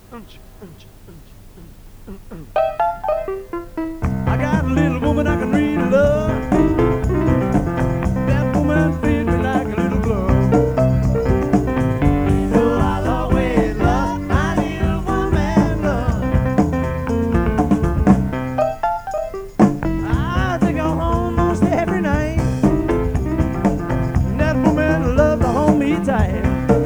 I got a little woman I can read love. That woman feeds me like a little glove. So I'll always love my little woman love. I take her home almost every night. That woman loves to hold me tight.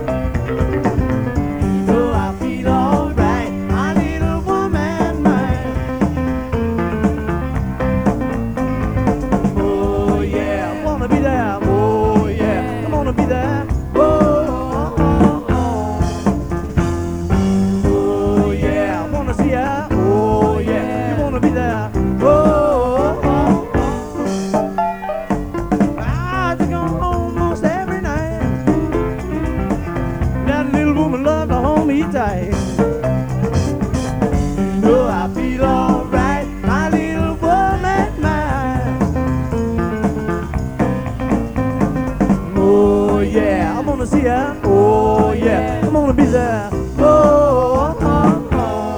So I feel alright, my little woman mine. Oh yeah, I wanna be there. Oh yeah, I wanna be there. Oh, oh, oh. Oh yeah, I wanna see her. Oh yeah, you wanna be there. Oh, oh, oh. I take her home most every night. That little woman loves to hold me tight. Oh, I feel alright, my little woman mine. Oh yeah, I wanna see her. Oh yeah, I wanna be there. Oh, oh,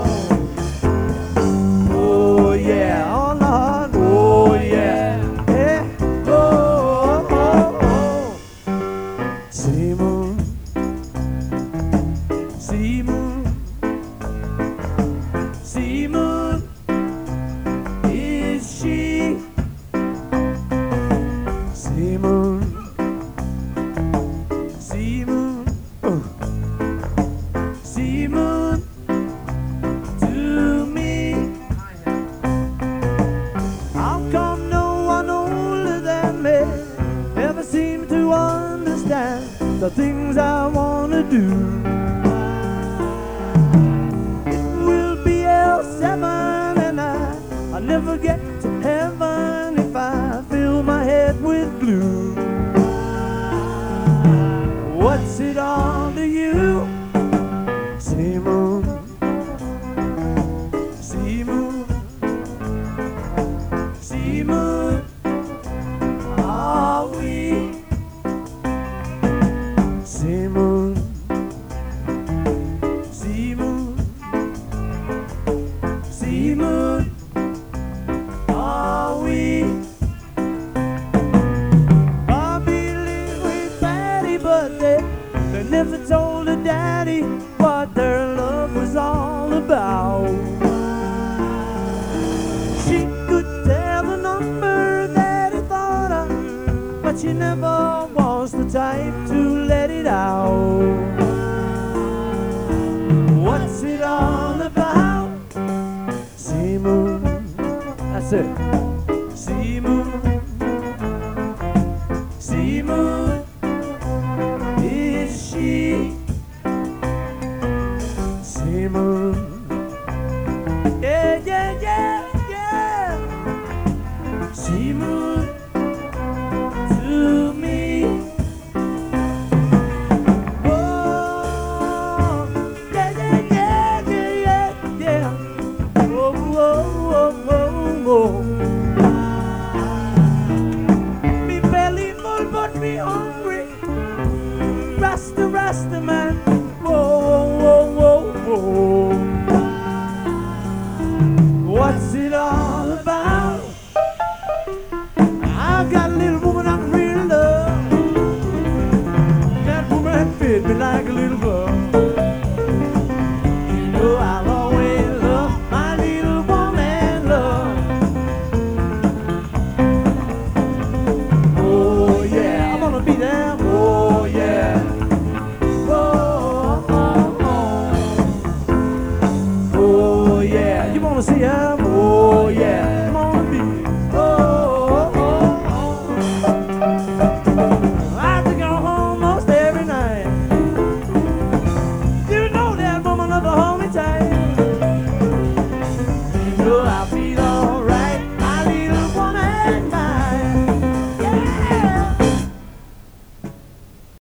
oh. Oh yeah, oh Lord. Oh yeah, yeah. Oh, oh, oh. Sea moon, sea moon, sea moon, is she? Sea moon, sea moon, sea moon to me. How come no one older than me ever seemed to understand the things I wanna do? It will be L7 and I'll never get to heaven if I fill my head with glue. What's it all to you? Sea moon, sea moon, sea moon, are we? Sea moon, sea moon, sea moon, are we? Bobby lived with Patty, but they never told her daddy what their love was all about. She could tell the number that he thought of, but she never was the type to let it out. What's it all about? Sea moon, that's it. Sea moon, sea moon, is she? Sea moon.